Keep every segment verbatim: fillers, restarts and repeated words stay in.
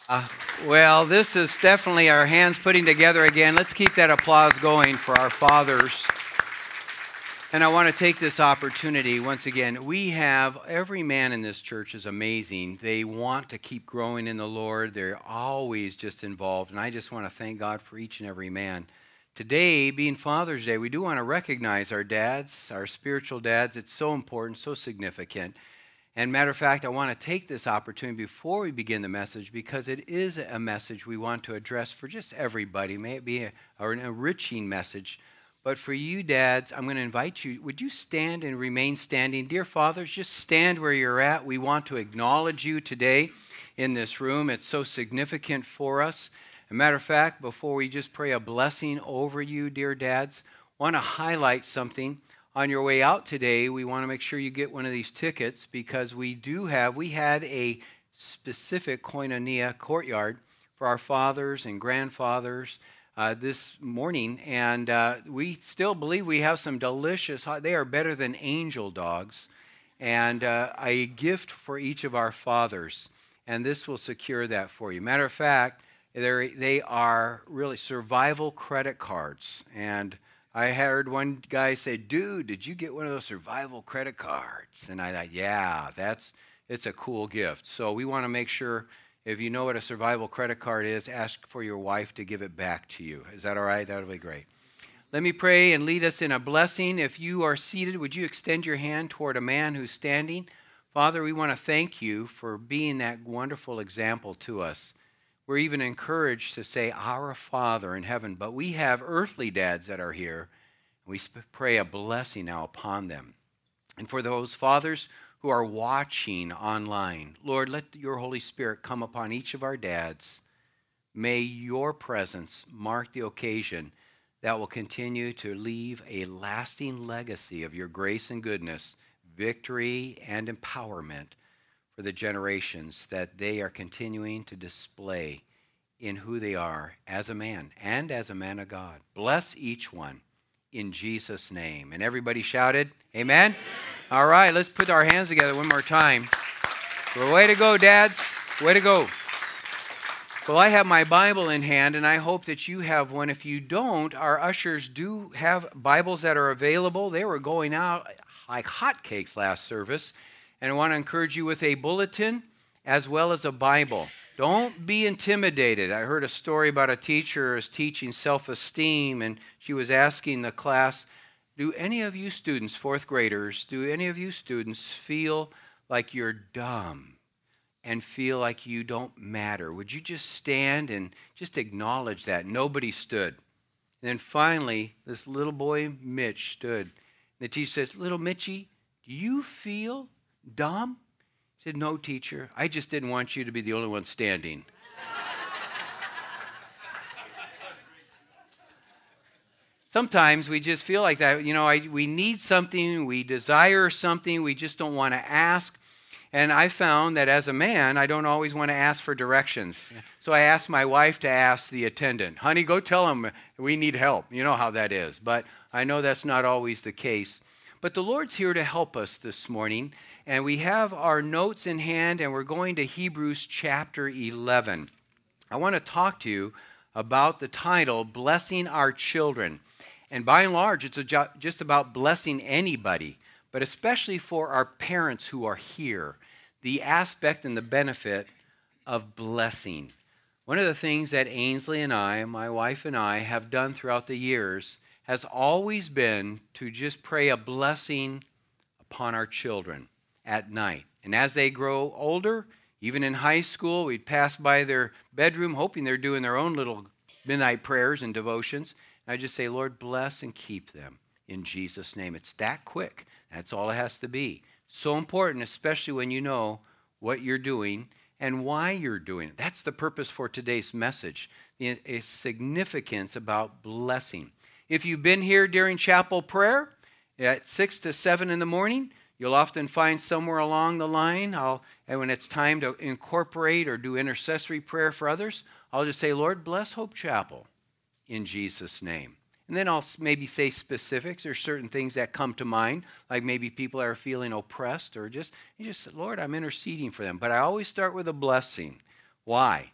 Uh, well, this is definitely our hands putting together again. Let's keep that applause going for our fathers. And I want to take this opportunity once again. We have every man in this church is amazing. They want to keep growing in the Lord. They're always just involved. And I just want to thank God for each and every man. Today, being Father's Day, we do want to recognize our dads, our spiritual dads. It's so important, so significant. And matter of fact, I want to take this opportunity before we begin the message because it is a message we want to address for just everybody. May it be a, or an enriching message. But for you dads, I'm going to invite you, would you stand and remain standing? Dear fathers, just stand where you're at. We want to acknowledge you today in this room. It's so significant for us. As a matter of fact, before we just pray a blessing over you, dear dads, I want to highlight something. On your way out today, we want to make sure you get one of these tickets because we do have, we had a specific koinonia courtyard for our fathers and grandfathers uh, this morning. And uh, we still believe we have some delicious, hot, they are better than angel dogs. And uh, a gift for each of our fathers. And this will secure that for you. Matter of fact, they are really survival credit cards. And I heard one guy say, dude, did you get one of those survival credit cards? And I thought, yeah, that's it's a cool gift. So we want to make sure if you know what a survival credit card is, ask for your wife to give it back to you. Is that all right? That would be great. Let me pray and lead us in a blessing. If you are seated, would you extend your hand toward a man who's standing? Father, we want to thank you for being that wonderful example to us. We're even encouraged to say, our Father in heaven, but we have earthly dads that are here. We pray a blessing now upon them. And for those fathers who are watching online, Lord, let your Holy Spirit come upon each of our dads. May your presence mark the occasion that will continue to leave a lasting legacy of your grace and goodness, victory and empowerment for the generations that they are continuing to display in who they are as a man and as a man of God. Bless each one in Jesus' name. And everybody shouted, amen? Amen. All right, let's put our hands together one more time. Well, way to go, dads. Way to go. Well, I have my Bible in hand, and I hope that you have one. If you don't, our ushers do have Bibles that are available. They were going out like hotcakes last service. And I want to encourage you with a bulletin as well as a Bible. Don't be intimidated. I heard a story about a teacher who was teaching self-esteem, and she was asking the class, do any of you students, fourth graders, do any of you students feel like you're dumb and feel like you don't matter? Would you just stand and just acknowledge that? Nobody stood. And then finally, this little boy, Mitch, stood. The teacher says, little Mitchie, do you feel dumb? He said, no, teacher. I just didn't want you to be the only one standing. Sometimes we just feel like that. You know, I, we need something, we desire something, we just don't want to ask. And I found that as a man, I don't always want to ask for directions. So I asked my wife to ask the attendant, honey, go tell him we need help. You know how that is. But I know that's not always the case. But the Lord's here to help us this morning, and we have our notes in hand, and we're going to Hebrews chapter eleven. I want to talk to you about the title, Blessing Our Children. And by and large, it's a jo- just about blessing anybody, but especially for our parents who are here, the aspect and the benefit of blessing. One of the things that Ainsley and I, my wife and I, have done throughout the years has always been to just pray a blessing upon our children at night. And as they grow older, even in high school, we'd pass by their bedroom hoping they're doing their own little midnight prayers and devotions. And I just say, Lord, bless and keep them in Jesus' name. It's that quick. That's all it has to be. So important, especially when you know what you're doing and why you're doing it. That's the purpose for today's message, the significance about blessing. If you've been here during chapel prayer at six to seven in the morning, you'll often find somewhere along the line, I'll, and when it's time to incorporate or do intercessory prayer for others, I'll just say, Lord, bless Hope Chapel in Jesus' name. And then I'll maybe say specifics or certain things that come to mind, like maybe people are feeling oppressed or just, you just, Lord, I'm interceding for them. But I always start with a blessing. Why?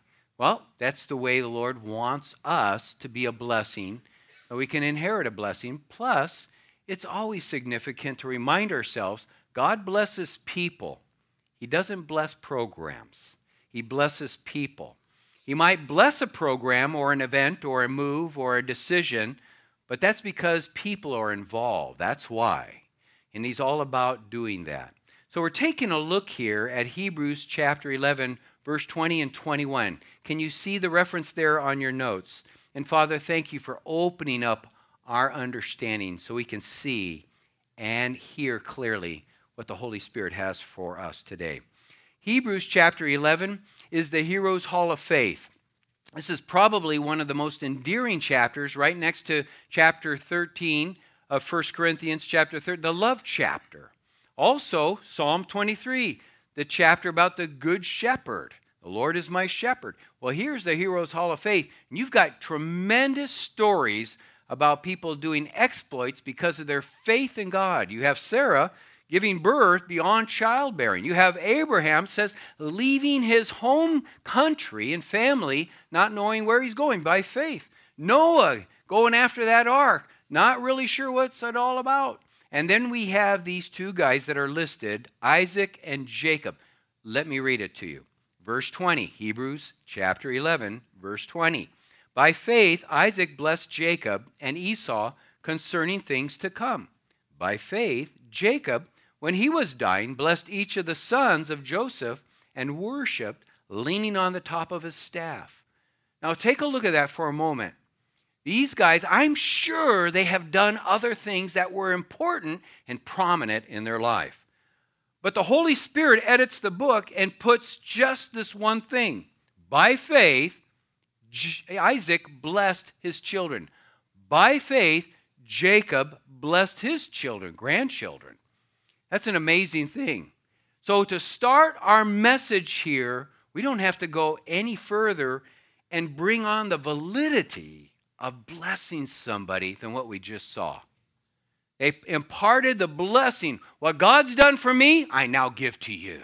Well, that's the way the Lord wants us to be a blessing, that we can inherit a blessing. Plus, it's always significant to remind ourselves, God blesses people. He doesn't bless programs. He blesses people. He might bless a program or an event or a move or a decision, but that's because people are involved. That's why. And he's all about doing that. So we're taking a look here at Hebrews chapter eleven, verse twenty and twenty-one. Can you see the reference there on your notes? And Father, thank you for opening up our understanding so we can see and hear clearly what the Holy Spirit has for us today. Hebrews chapter eleven is the Heroes' Hall of Faith. This is probably one of the most endearing chapters, right next to chapter thirteen of First Corinthians chapter thirteen, the love chapter. Also, Psalm twenty-three, the chapter about the good shepherd. The Lord is my shepherd. Well, here's the Heroes' Hall of Faith. And you've got tremendous stories about people doing exploits because of their faith in God. You have Sarah giving birth beyond childbearing. You have Abraham, says, leaving his home country and family, not knowing where he's going by faith. Noah going after that ark, not really sure what's it all about. And then we have these two guys that are listed, Isaac and Jacob. Let me read it to you. Verse twenty, Hebrews chapter eleven, verse twenty. By faith, Isaac blessed Jacob and Esau concerning things to come. By faith, Jacob, when he was dying, blessed each of the sons of Joseph and worshiped, leaning on the top of his staff. Now take a look at that for a moment. These guys, I'm sure they have done other things that were important and prominent in their life. But the Holy Spirit edits the book and puts just this one thing. By faith, Isaac blessed his children. By faith, Jacob blessed his children, grandchildren. That's an amazing thing. So to start our message here, we don't have to go any further and bring on the validity of blessing somebody than what we just saw. They imparted the blessing. What God's done for me, I now give to you.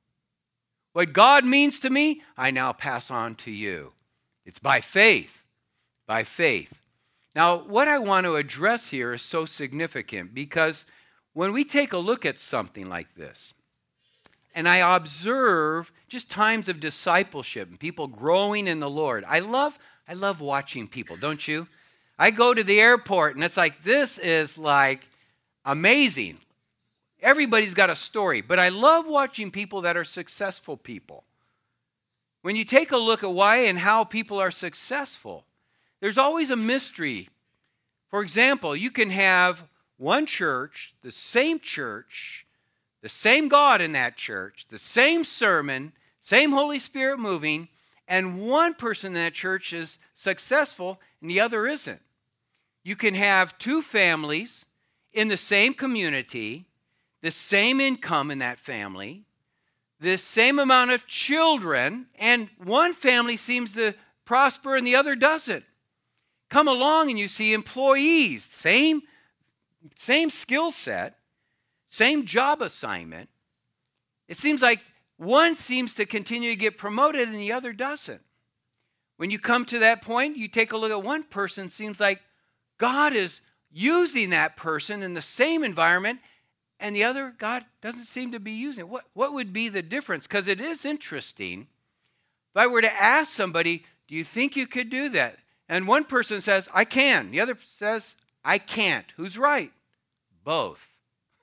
What God means to me, I now pass on to you. It's by faith, by faith. Now, what I want to address here is so significant because when we take a look at something like this, and I observe just times of discipleship and people growing in the Lord, I love, I love watching people, don't you? I go to the airport and it's like, this is like amazing. Everybody's got a story, but I love watching people that are successful people. When you take a look at why and how people are successful, there's always a mystery. For example, you can have one church, the same church, the same God in that church, the same sermon, same Holy Spirit moving, and one person in that church is successful and the other isn't. You can have two families in the same community, the same income in that family, the same amount of children, and one family seems to prosper and the other doesn't. Come along and you see employees, same, same skill set, same job assignment. It seems like one seems to continue to get promoted and the other doesn't. When you come to that point, you take a look at one person, it seems like God is using that person in the same environment, and the other, God doesn't seem to be using it. What, what would be the difference? Because it is interesting. If I were to ask somebody, do you think you could do that? And one person says, I can. The other says, I can't. Who's right? Both.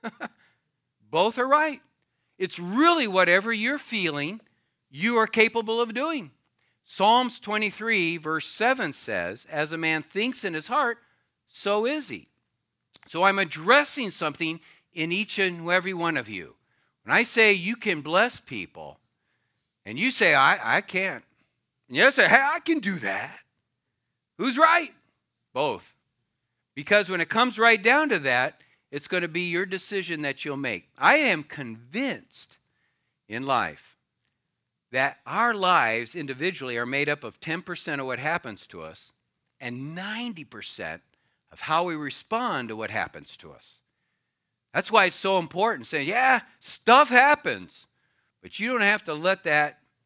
Both are right. It's really whatever you're feeling, you are capable of doing. Psalms twenty-three, verse seven says, as a man thinks in his heart, so is he. So I'm addressing something in each and every one of you. When I say you can bless people, and you say, I, I can't. And you say, hey, I can do that. Who's right? Both. Because when it comes right down to that, it's going to be your decision that you'll make. I am convinced in life that our lives individually are made up of ten percent of what happens to us and ninety percent of how we respond to what happens to us. That's why it's so important saying, yeah, stuff happens, but you don't have to let that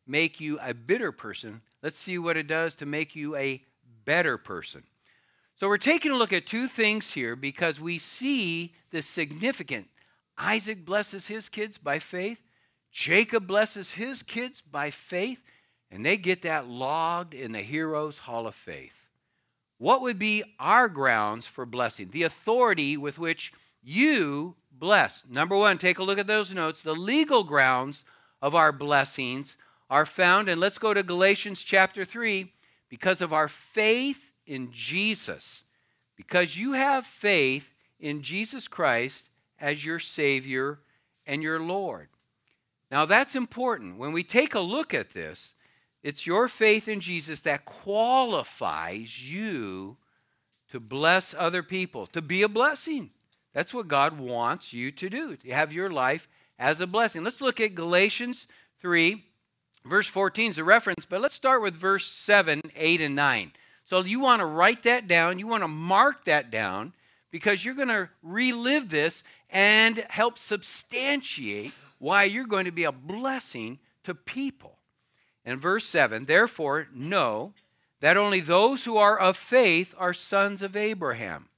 make you a bitter person. Let's see what it does to make you a better person. So we're taking a look at two things here because we see the significant. Isaac blesses his kids by faith. Jacob blesses his kids by faith. And they get that logged in the Heroes Hall of Faith. What would be our grounds for blessing? The authority with which you bless. Number one, take a look at those notes. The legal grounds of our blessings are found, and let's go to Galatians chapter three, because of our faith in Jesus. Because you have faith in Jesus Christ as your Savior and your Lord. Now that's important. When we take a look at this, it's your faith in Jesus that qualifies you to bless other people, to be a blessing. That's what God wants you to do, to have your life as a blessing. Let's look at Galatians three. Verse fourteen is a reference, but let's start with verse seven, eight, and nine. So you want to write that down. You want to mark that down because you're going to relive this and help substantiate why you're going to be a blessing to people. In verse seven, therefore, know that only those who are of faith are sons of Abraham.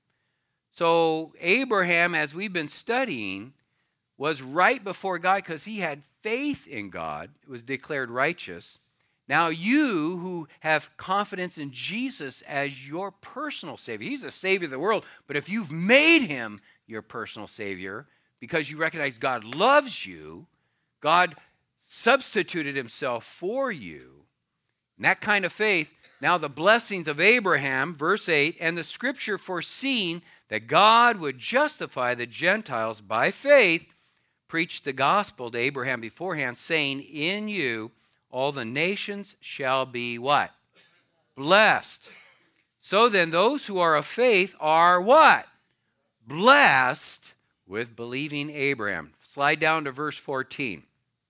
So Abraham, as we've been studying, was right before God because he had faith in God. It was declared righteous. Now you who have confidence in Jesus as your personal Savior, he's the Savior of the world, but if you've made him your personal Savior because you recognize God loves you, God substituted himself for you, and that kind of faith, now the blessings of Abraham, verse eight, and the scripture foreseeing that God would justify the Gentiles by faith, preached the gospel to Abraham beforehand, saying, in you all the nations shall be what? Blessed. So then those who are of faith are what? Blessed with believing Abraham. Slide down to verse fourteen.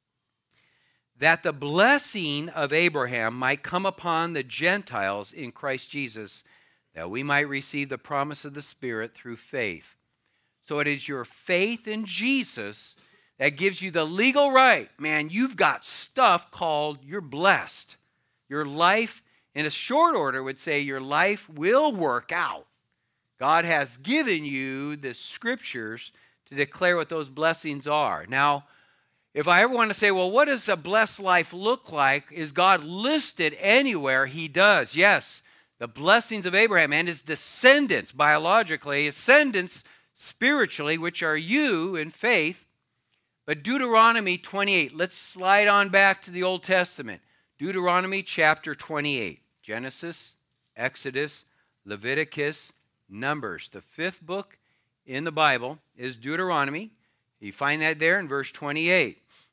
That the blessing of Abraham might come upon the Gentiles in Christ Jesus, that we might receive the promise of the Spirit through faith. So it is your faith in Jesus that gives you the legal right. Man, you've got stuff called you're blessed. Your life, in a short order, would say your life will work out. God has given you the scriptures to declare what those blessings are. Now, if I ever want to say, well, what does a blessed life look like? Is God listed anywhere? He does. Yes, the blessings of Abraham and his descendants, biologically, descendants spiritually, which are you in faith. But Deuteronomy twenty-eight, let's slide on back to the Old Testament. Deuteronomy chapter twenty-eight, Genesis, Exodus, Leviticus, Numbers. The fifth book in the Bible is Deuteronomy. You find that there in verse twenty-eight.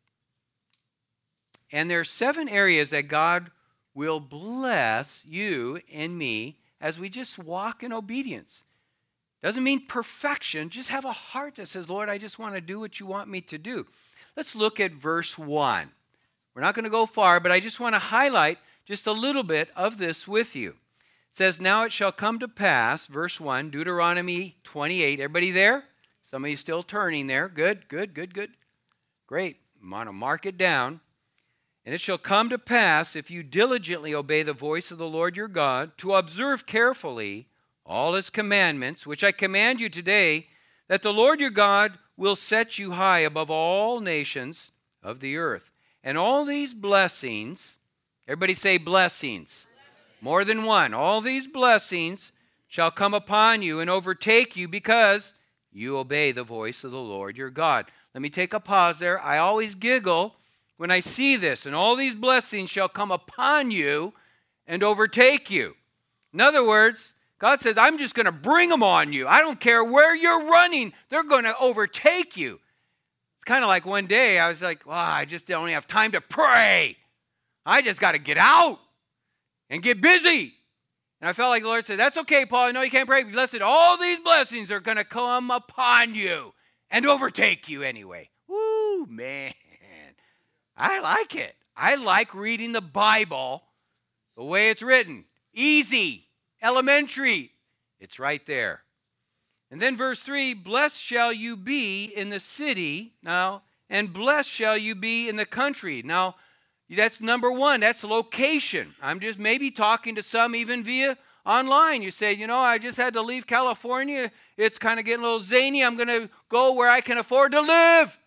And there are seven areas that God will bless you and me as we just walk in obedience. Doesn't mean perfection. Just have a heart that says, Lord, I just want to do what you want me to do. Let's look at verse one. We're not going to go far, but I just want to highlight just a little bit of this with you. It says, now it shall come to pass, verse one, Deuteronomy twenty-eight. Everybody there? Some of you still turning there. Good, good, good, good. Great. I'm going to mark it down. And it shall come to pass, if you diligently obey the voice of the Lord your God, to observe carefully all his commandments, which I command you today, that the Lord your God will set you high above all nations of the earth. And all these blessings, everybody say blessings. More than one. All these blessings shall come upon you and overtake you because you obey the voice of the Lord your God. Let me take a pause there. I always giggle when I see this. And all these blessings shall come upon you and overtake you. In other words, God says, I'm just going to bring them on you. I don't care where you're running. They're going to overtake you. It's kind of like one day I was like, well, I just don't have time to pray. I just got to get out and get busy. And I felt like the Lord said, that's okay, Paul. I know you can't pray. But listen, all these blessings are going to come upon you and overtake you anyway. Woo, man. I like it. I like reading the Bible the way it's written. Easy, elementary. It's right there. And then verse three, blessed shall you be in the city, now, and blessed shall you be in the country. Now, That's number one. That's location. I'm just maybe talking to some even via online. You say, you know, I just had to leave California. It's kind of getting a little zany. I'm going to go where I can afford to live.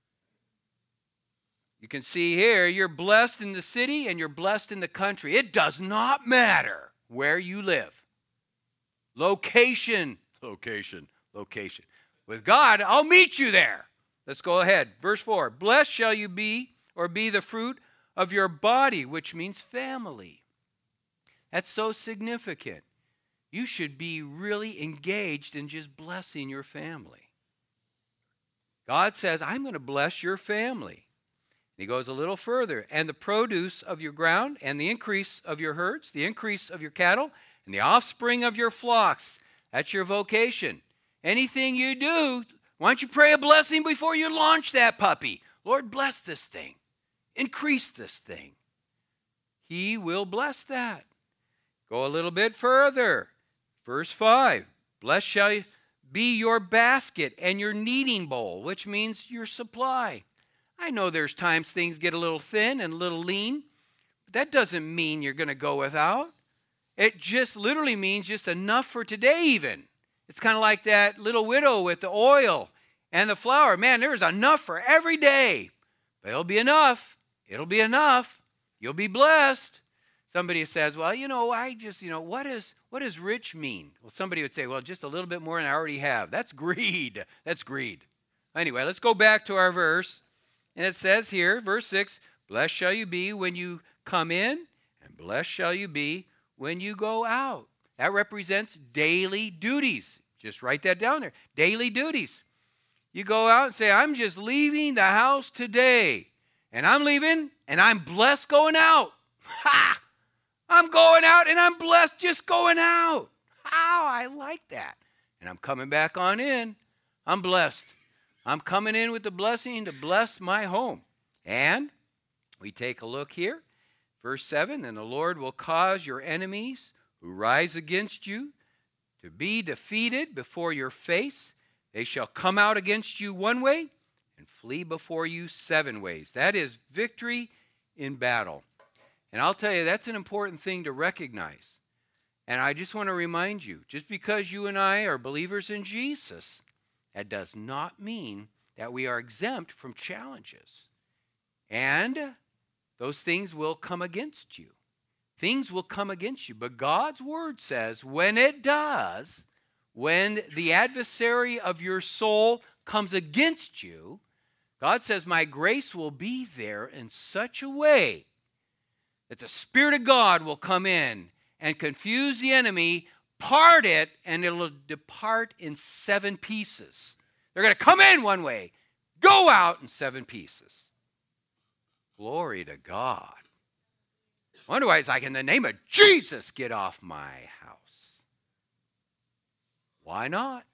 You can see here, you're blessed in the city and you're blessed in the country. It does not matter where you live. Location, location, location. With God, I'll meet you there. Let's go ahead. Verse four, blessed shall you be, or be the fruit of your body, which means family. That's so significant. You should be really engaged in just blessing your family. God says, I'm going to bless your family. He goes a little further. And the produce of your ground, and the increase of your herds, the increase of your cattle, and the offspring of your flocks. That's your vocation. Anything you do, why don't you pray a blessing before you launch that puppy? Lord, bless this thing. Increase this thing. He will bless that. Go a little bit further. Verse five. Blessed shall be your basket and your kneading bowl, which means your supply. I know there's times things get a little thin and a little lean, but that doesn't mean you're going to go without. It just literally means just enough for today even. It's kind of like that little widow with the oil and the flour. Man, there's enough for every day. But it'll be enough. It'll be enough. You'll be blessed. Somebody says, well, you know, I just, you know, what is what does rich mean? Well, somebody would say, well, just a little bit more than I already have. That's greed. That's greed. Anyway, let's go back to our verse. And it says here, verse six, blessed shall you be when you come in, and blessed shall you be when you go out. That represents daily duties. Just write that down there. Daily duties. You go out and say, I'm just leaving the house today. And I'm leaving, and I'm blessed going out. Ha! I'm going out, and I'm blessed just going out. How? I like that. And I'm coming back on in. I'm blessed. I'm coming in with the blessing to bless my home. And we take a look here. Verse seven, and the Lord will cause your enemies who rise against you to be defeated before your face. They shall come out against you one way and flee before you seven ways. That is victory in battle. And I'll tell you, that's an important thing to recognize. And I just want to remind you, just because you and I are believers in Jesus, that does not mean that we are exempt from challenges. And those things will come against you. Things will come against you. But God's word says when it does, when the adversary of your soul comes against you, God says, my grace will be there in such a way that the Spirit of God will come in and confuse the enemy, part it, and it'll depart in seven pieces. They're going to come in one way, go out in seven pieces. Glory to God. Wonder why it's like, in the name of Jesus, get off my house. Why not?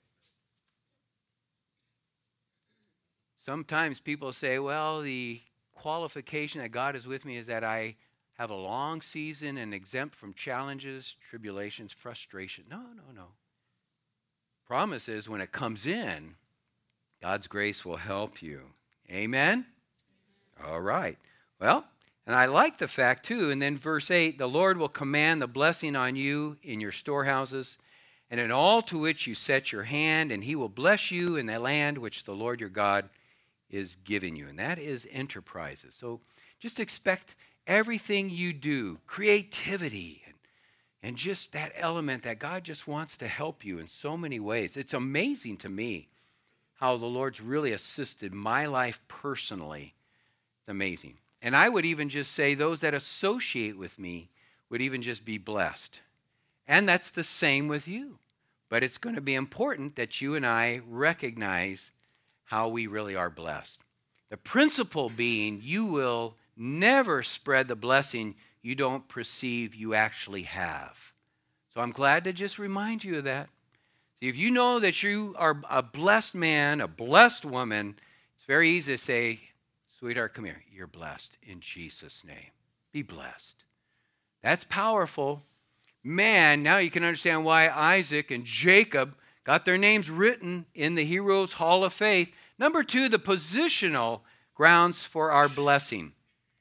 Sometimes people say, well, the qualification that God is with me is that I have a long season and exempt from challenges, tribulations, frustration. No, no, no. Promise is when it comes in, God's grace will help you. Amen? All right. Well, and I like the fact, too, and then verse eight, the Lord will command the blessing on you in your storehouses and in all to which you set your hand, and he will bless you in the land which the Lord your God is giving you. And that is enterprises. So just expect everything you do, creativity, and, and just that element that God just wants to help you in so many ways. It's amazing to me how the Lord's really assisted my life personally. It's amazing. And I would even just say those that associate with me would even just be blessed. And that's the same with you. But it's going to be important that you and I recognize how we really are blessed. The principle being you will never spread the blessing you don't perceive you actually have. So I'm glad to just remind you of that. See, if you know that you are a blessed man, a blessed woman, it's very easy to say, sweetheart, come here. You're blessed in Jesus' name. Be blessed. That's powerful. Man, now you can understand why Isaac and Jacob got their names written in the Heroes Hall of Faith. Number two, the positional grounds for our blessing.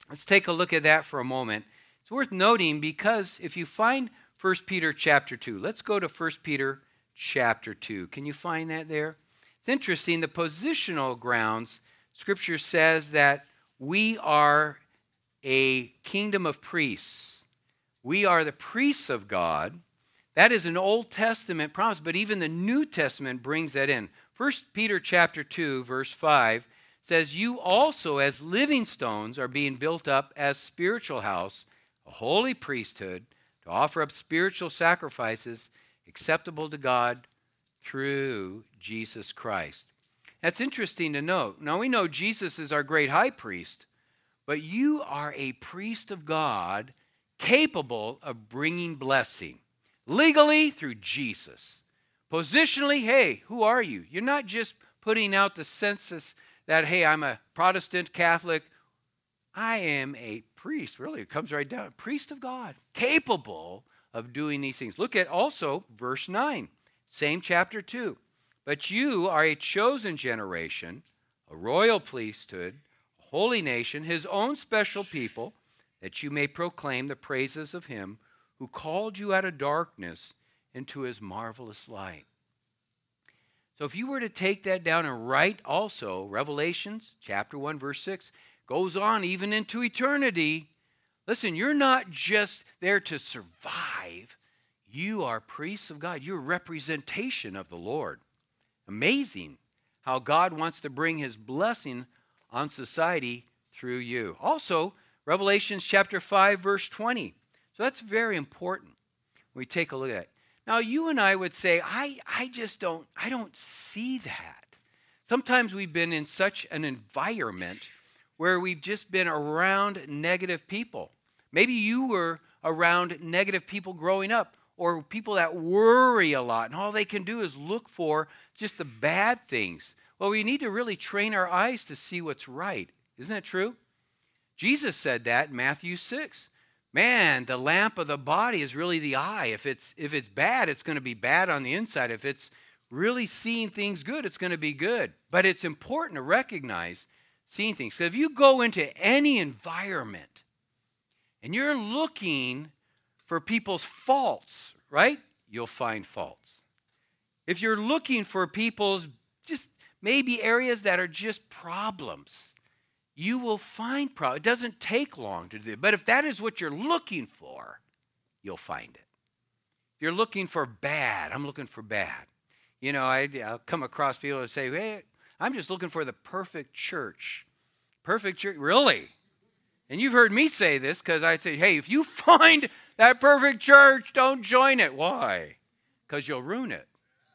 Let's take a look at that for a moment. It's worth noting because if you find First Peter chapter two, let's go to First Peter chapter two. Can you find that there? It's interesting, the positional grounds, Scripture says that we are a kingdom of priests. We are the priests of God. That is an Old Testament promise, but even the New Testament brings that in. First Peter chapter two, verse five says, you also as living stones are being built up as spiritual house, a holy priesthood, to offer up spiritual sacrifices acceptable to God through Jesus Christ. That's interesting to note. Now we know Jesus is our great high priest, but you are a priest of God capable of bringing blessing. Legally, through Jesus. Positionally, hey, who are you? You're not just putting out the census that, hey, I'm a Protestant Catholic. I am a priest. Really, it comes right down. Priest of God, capable of doing these things. Look at also verse nine, same chapter two. But you are a chosen generation, a royal priesthood, a holy nation, his own special people, that you may proclaim the praises of him who called you out of darkness into his marvelous light. So if you were to take that down and write also, Revelations chapter one, verse six, goes on even into eternity. Listen, you're not just there to survive. You are priests of God. You're a representation of the Lord. Amazing how God wants to bring his blessing on society through you. Also, Revelations chapter five, verse twenty. So that's very important when we take a look at it. Now, you and I would say, I, I just don't, I don't see that. Sometimes we've been in such an environment where we've just been around negative people. Maybe you were around negative people growing up, or people that worry a lot, and all they can do is look for just the bad things. Well, we need to really train our eyes to see what's right. Isn't that true? Jesus said that in Matthew six. Man, the lamp of the body is really the eye. If it's if it's bad, it's going to be bad on the inside. If it's really seeing things good, it's going to be good. But it's important to recognize seeing things. Because if you go into any environment and you're looking for people's faults, right? You'll find faults. If you're looking for people's just maybe areas that are just problems, you will find problems. It doesn't take long to do it. But if that is what you're looking for, you'll find it. If you're looking for bad, I'm looking for bad. You know, I, I'll come across people that say, hey, I'm just looking for the perfect church. Perfect church? Really? And you've heard me say this because I say, hey, if you find that perfect church, don't join it. Why? Because you'll ruin it.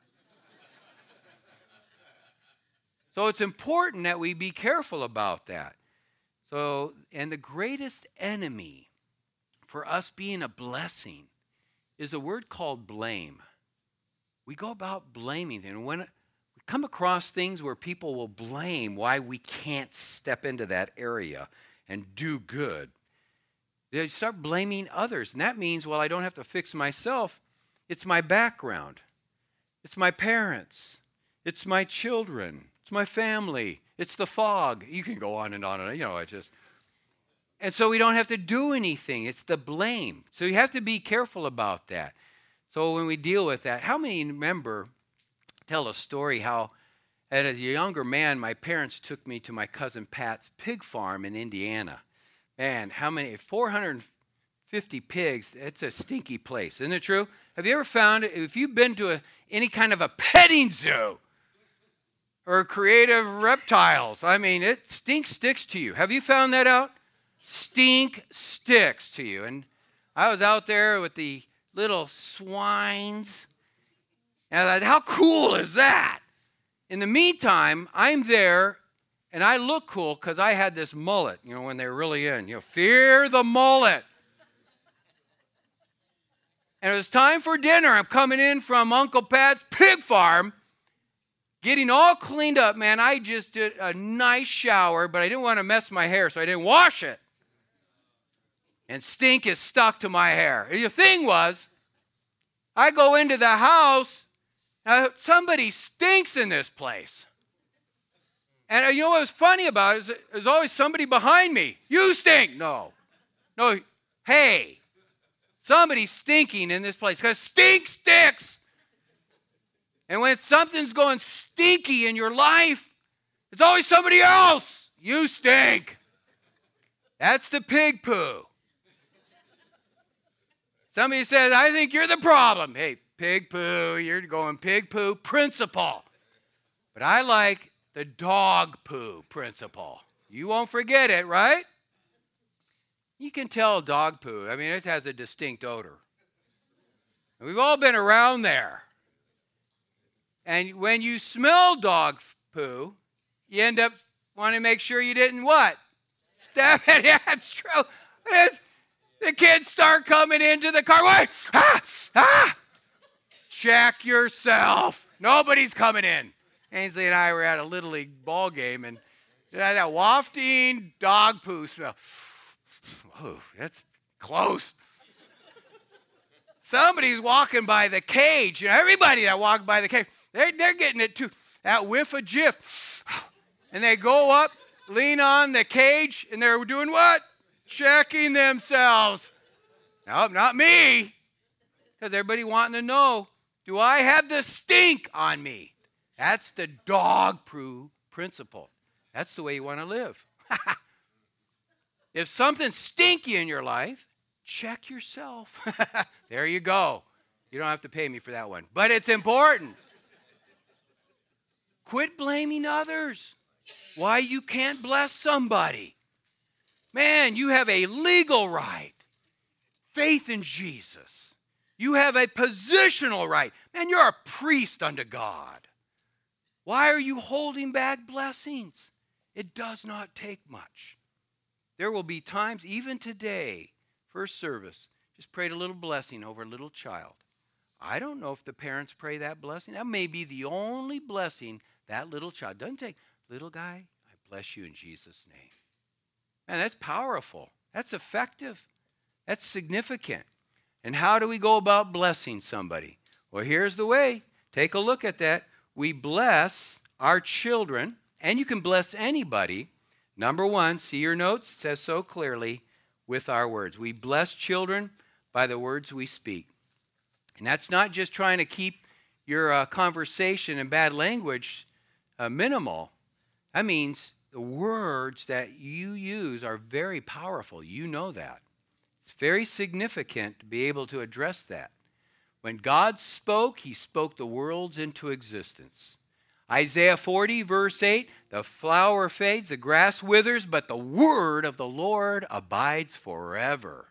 So it's important that we be careful about that. So, and the greatest enemy for us being a blessing is a word called blame. We go about blaming things. And when we come across things where people will blame why we can't step into that area and do good, they start blaming others. And that means, well, I don't have to fix myself. It's my background. It's my parents. It's my children. It's my family. It's the fog. You can go on and on and on. You know, I just. And so we don't have to do anything. It's the blame. So you have to be careful about that. So when we deal with that, how many remember, tell a story how, as a younger man, my parents took me to my cousin Pat's pig farm in Indiana. Man, how many? four hundred fifty pigs. It's a stinky place. Isn't it true? Have you ever found, if you've been to a, any kind of a petting zoo, or creative reptiles. I mean, it stink sticks to you. Have you found that out? Stink sticks to you. And I was out there with the little swines. And I thought, how cool is that? In the meantime, I'm there, and I look cool because I had this mullet, you know, when they're really in. You know, fear the mullet. And it was time for dinner. I'm coming in from Uncle Pat's pig farm, getting all cleaned up, man. I just did a nice shower, but I didn't want to mess my hair, so I didn't wash it. And stink is stuck to my hair. And the thing was, I go into the house, now somebody stinks in this place. And you know what was funny about it is there's always somebody behind me. You stink. No. No. Hey, somebody's stinking in this place because stink sticks. And when something's going stinky in your life, it's always somebody else. You stink. That's the pig poo. Somebody says, I think you're the problem. Hey, pig poo, you're going pig poo principle. But I like the dog poo principle. You won't forget it, right? You can tell dog poo. I mean, it has a distinct odor. And we've all been around there. And when you smell dog poo, you end up wanting to make sure you didn't what? Step it. Yeah, it's true. It's, the kids start coming into the car. Wait! Ah! Ah! Check yourself. Nobody's coming in. Ainsley and I were at a Little League ball game, and that wafting dog poo smell. Whoa, that's close. Somebody's walking by the cage. You know, everybody that walked by the cage, they, they're getting it too. That whiff of Jif. And they go up, lean on the cage, and they're doing what? Checking themselves. No, not me. Because everybody wanting to know, do I have the stink on me? That's the dog poo principle. That's the way you want to live. If something's stinky in your life, check yourself. There you go. You don't have to pay me for that one. But it's important. Quit blaming others. Why you can't bless somebody. Man, you have a legal right. Faith in Jesus. You have a positional right. Man, you're a priest unto God. Why are you holding back blessings? It does not take much. There will be times, even today, first service, just prayed a little blessing over a little child. I don't know if the parents pray that blessing. That may be the only blessing that little child doesn't take. Little guy, I bless you in Jesus' name. Man, that's powerful. That's effective. That's significant. And how do we go about blessing somebody? Well, here's the way. Take a look at that. We bless our children, and you can bless anybody. Number one, see your notes, it says so clearly, with our words. We bless children by the words we speak. And that's not just trying to keep your uh, conversation and bad language uh, minimal. That means the words that you use are very powerful. You know that. It's very significant to be able to address that. When God spoke, he spoke the worlds into existence. Isaiah forty, verse eight, the flower fades, the grass withers, but the word of the Lord abides forever.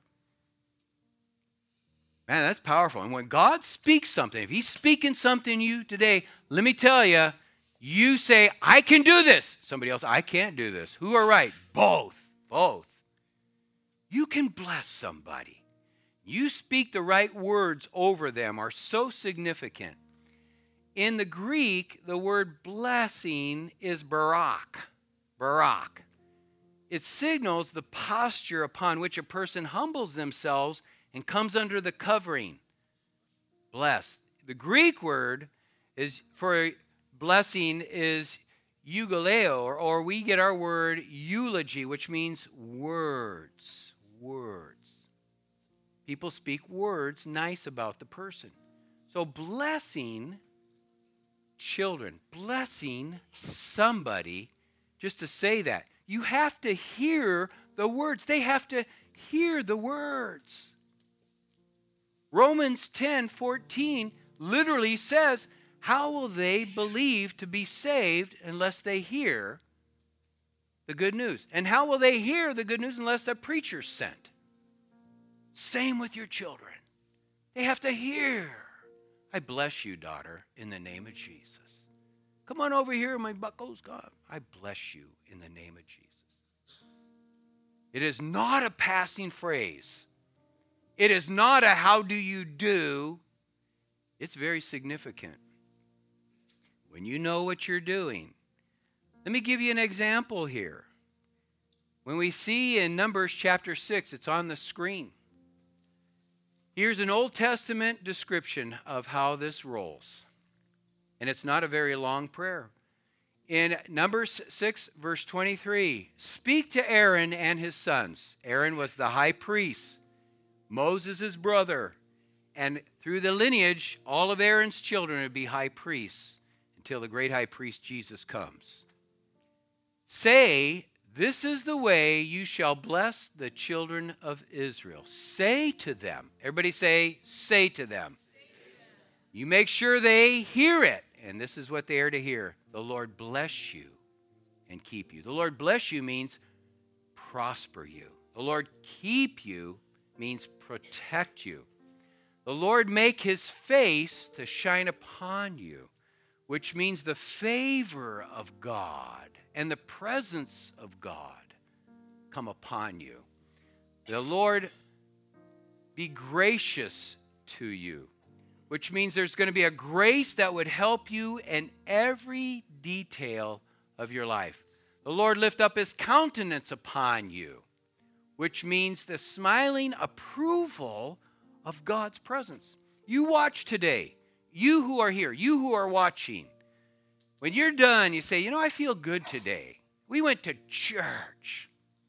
Man, that's powerful. And when God speaks something, if he's speaking something to you today, let me tell you, you say, I can do this. Somebody else, I can't do this. Who are right? Both. Both. You can bless somebody. You speak the right words over them are so significant. In the Greek, the word blessing is barak. Barak. It signals the posture upon which a person humbles themselves and comes under the covering. Blessed. The Greek word is for blessing is eugaleo, or, or we get our word eulogy, which means words. Words. People speak words nice about the person. So blessing children, blessing somebody, just to say that, you have to hear the words. They have to hear the words. Romans ten fourteen literally says, how will they believe to be saved unless they hear the good news? And how will they hear the good news unless a preacher's sent? Same with your children. They have to hear. I bless you, daughter, in the name of Jesus. Come on over here, my buckles, God. I bless you in the name of Jesus. It is not a passing phrase. It is not a how do you do. It's very significant. When you know what you're doing. Let me give you an example here. When we see in Numbers chapter six, it's on the screen. Here's an Old Testament description of how this rolls. And it's not a very long prayer. In Numbers six, verse twenty-three, speak to Aaron and his sons. Aaron was the high priest, Moses' brother. And through the lineage, all of Aaron's children would be high priests until the great high priest Jesus comes. Say, this is the way you shall bless the children of Israel. Say to them. Everybody say, say to them. You make sure they hear it. And this is what they are to hear. The Lord bless you and keep you. The Lord bless you means prosper you. The Lord keep you means protect you. The Lord make his face to shine upon you, which means the favor of God and the presence of God come upon you. The Lord be gracious to you, which means there's going to be a grace that would help you in every detail of your life. The Lord lift up his countenance upon you, which means the smiling approval of God's presence. You watch today. You who are here, you who are watching. When you're done, you say, you know, I feel good today. We went to church.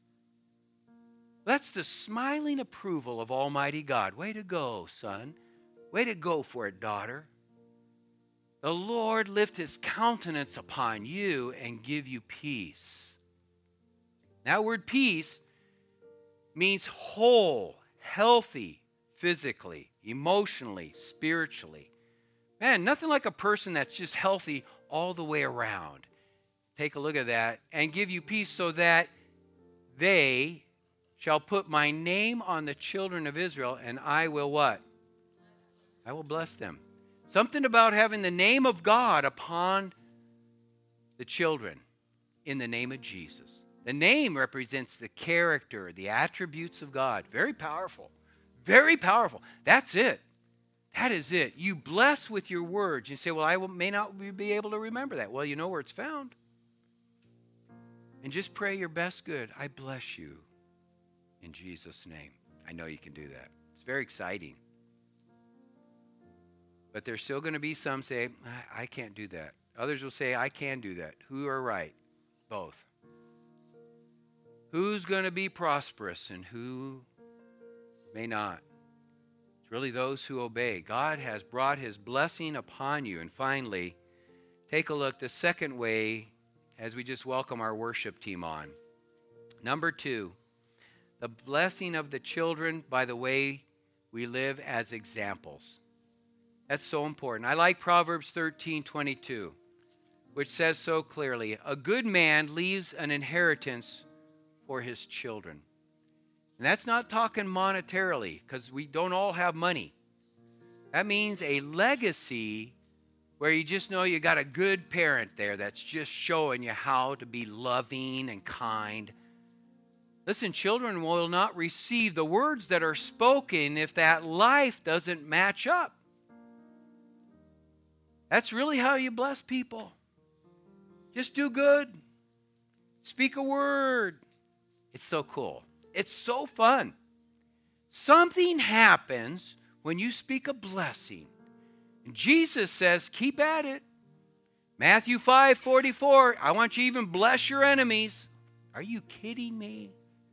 That's the smiling approval of Almighty God. Way to go, son. Way to go for it, daughter. The Lord lift his countenance upon you and give you peace. That word peace means whole, healthy, physically, emotionally, spiritually. Man, nothing like a person that's just healthy all the way around. Take a look at that and give you peace so that they shall put my name on the children of Israel, and I will what? I will bless them. Something about having the name of God upon the children in the name of Jesus. The name represents the character, the attributes of God. Very powerful. Very powerful. That's it. That is it. You bless with your words. You say, well, I may not be able to remember that. Well, you know where it's found. And just pray your best good. I bless you in Jesus' name. I know you can do that. It's very exciting. But there's still going to be some say, I, I can't do that. Others will say, I can do that. Who are right? Both. Who's going to be prosperous and who may not? It's really those who obey. God has brought his blessing upon you. And finally, take a look the second way as we just welcome our worship team on. Number two, the blessing of the children by the way we live as examples. That's so important. I like Proverbs thirteen twenty-two, which says so clearly, a good man leaves an inheritance for his children. And that's not talking monetarily, because we don't all have money. That means a legacy where you just know you got a good parent there that's just showing you how to be loving and kind. Listen, children will not receive the words that are spoken if that life doesn't match up. That's really how you bless people. Just do good. Speak a word. It's so cool. It's so fun. Something happens when you speak a blessing. And Jesus says, keep at it. Matthew five forty-four, I want you to even bless your enemies. Are you kidding me?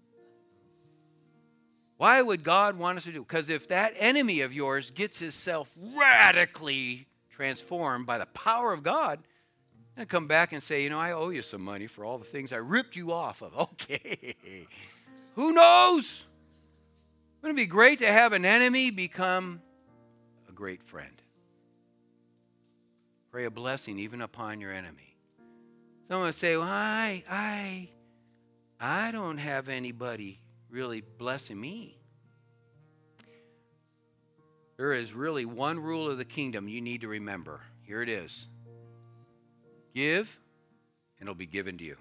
Why would God want us to do it? Because if that enemy of yours gets himself radically transformed by the power of God, and come back and say, you know, I owe you some money for all the things I ripped you off of. Okay. Who knows? Wouldn't it be great to have an enemy become a great friend? Pray a blessing even upon your enemy. Someone will say, well, I, I, I don't have anybody really blessing me. There is really one rule of the kingdom you need to remember. Here it is. Give, and it'll be given to you.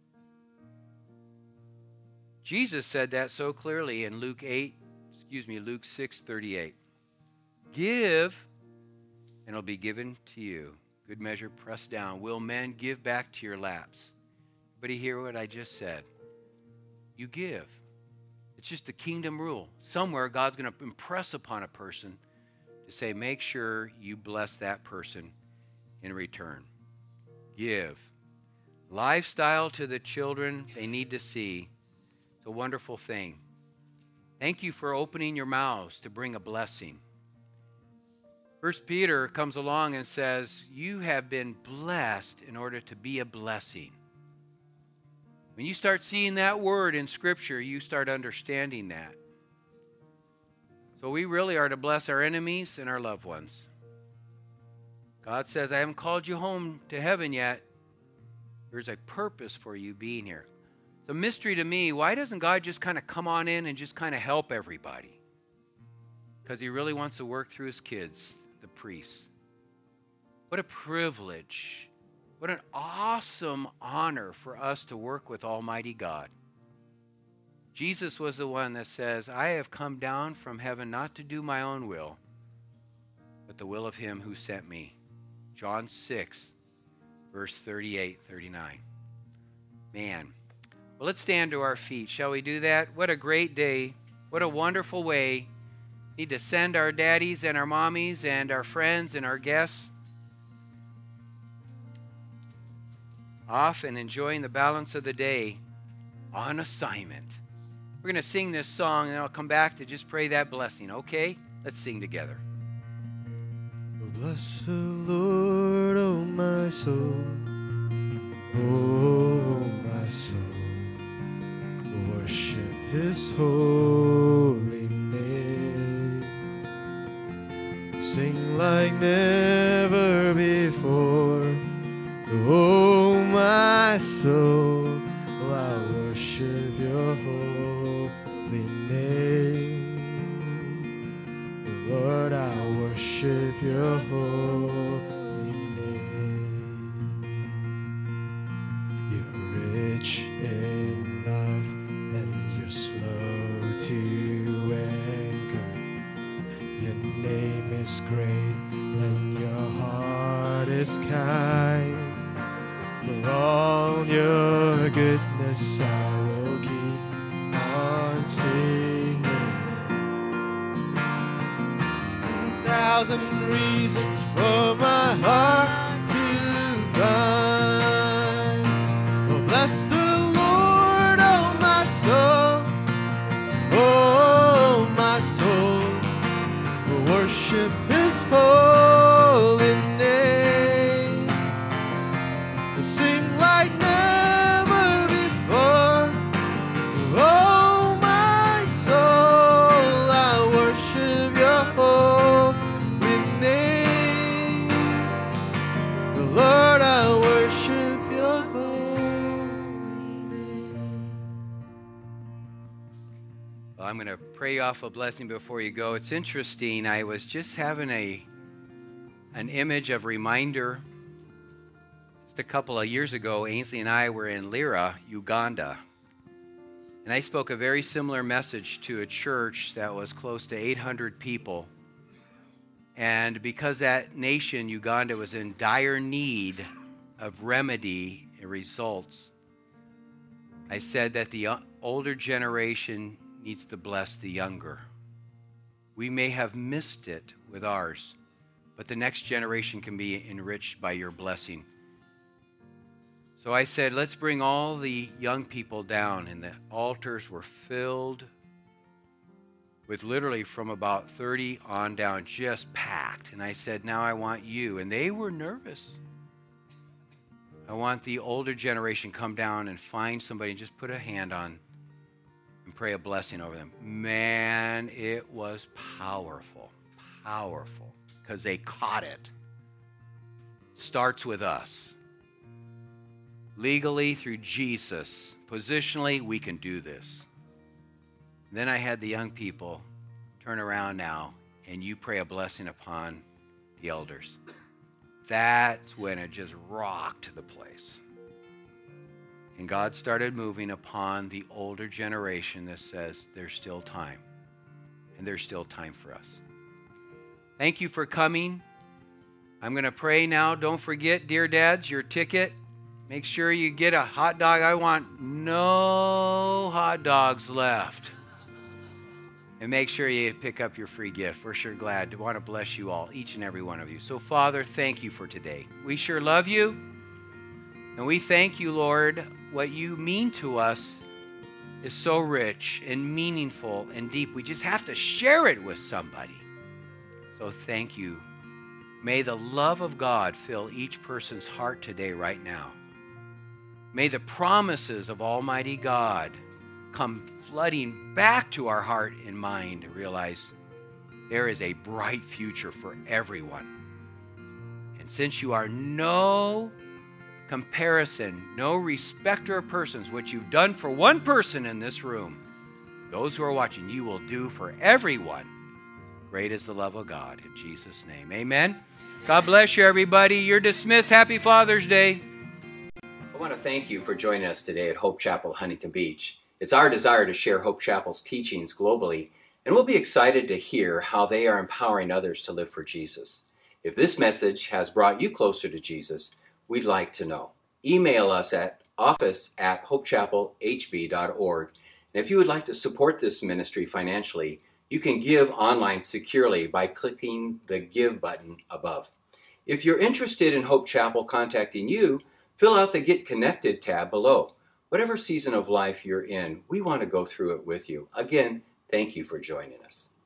Jesus said that so clearly in Luke eight, excuse me, Luke six thirty-eight. Give, and it'll be given to you. Good measure, pressed down. Will men give back to your laps? But you hear what I just said. You give. It's just the kingdom rule. Somewhere God's going to impress upon a person to say, make sure you bless that person in return. Give. lifestyle to the children they need to see. It's a wonderful thing. Thank you for opening your mouths to bring a blessing. First Peter comes along and says, you have been blessed in order to be a blessing. When you start seeing that word in Scripture, you start understanding that. So we really are to bless our enemies and our loved ones. God says, I haven't called you home to heaven yet. There's a purpose for you being here. It's a mystery to me. Why doesn't God just kind of come on in and just kind of help everybody? Because he really wants to work through his kids, the priests. What a privilege. What an awesome honor for us to work with Almighty God. Jesus was the one that says, I have come down from heaven not to do my own will, but the will of him who sent me. John six, verse thirty-eight, thirty-nine. Man. Well, let's stand to our feet. Shall we do that? What a great day. What a wonderful way. Need to send our daddies and our mommies and our friends and our guests off and enjoying the balance of the day on assignment. We're going to sing this song, and I'll come back to just pray that blessing, okay? Let's sing together. Oh, bless the Lord, oh my soul, oh my soul, worship his holy name. Sing like never before, oh my soul, will I worship your holy name. Lord, I worship your holy name. You're rich in love and you're slow to anger. Your name is great and your heart is kind. For all your goodness I will keep on singing. A thousand reasons for my heart to find. Oh, bless the Lord, oh my soul, oh my soul, will worship his holy name. To sing like never before, oh my soul, I worship your holy name. The Lord, I worship your holy name. Well, I'm going to pray off a blessing before you go. It's interesting. I was just having a an image of reminder. Just a couple of years ago, Ainsley and I were in Lira, Uganda. And I spoke a very similar message to a church that was close to eight hundred people. And because that nation, Uganda, was in dire need of remedy and results, I said that the older generation needs to bless the younger. We may have missed it with ours, but the next generation can be enriched by your blessing. So I said, let's bring all the young people down, and the altars were filled with literally from about thirty on down, just packed. And I said, now I want you. And they were nervous. I want the older generation come down and find somebody and just put a hand on and pray a blessing over them. Man, it was powerful, powerful, because they caught it. Starts with us. Legally, through Jesus, positionally, we can do this. Then I had the young people turn around now, and you pray a blessing upon the elders. That's when it just rocked the place. And God started moving upon the older generation that says there's still time. And there's still time for us. Thank you for coming. I'm going to pray now. Don't forget, dear dads, your ticket. Make sure you get a hot dog. I want no hot dogs left. And make sure you pick up your free gift. We're sure glad to want to bless you all, each and every one of you. So, Father, thank you for today. We sure love you. And we thank you, Lord, what you mean to us is so rich and meaningful and deep. We just have to share it with somebody. So thank you. May the love of God fill each person's heart today, right now. May the promises of Almighty God come flooding back to our heart and mind to realize there is a bright future for everyone. And since you are no comparison, no respecter of persons, what you've done for one person in this room, those who are watching, you will do for everyone. Great is the love of God. In Jesus' name, amen. God bless you, everybody. You're dismissed. Happy Father's Day. I want to thank you for joining us today at Hope Chapel, Huntington Beach. It's our desire to share Hope Chapel's teachings globally, and we'll be excited to hear how they are empowering others to live for Jesus. If this message has brought you closer to Jesus, we'd like to know. Email us at office at hopechapel h b dot org. And if you would like to support this ministry financially, you can give online securely by clicking the Give button above. If you're interested in Hope Chapel contacting you, fill out the Get Connected tab below. Whatever season of life you're in, we want to go through it with you. Again, thank you for joining us.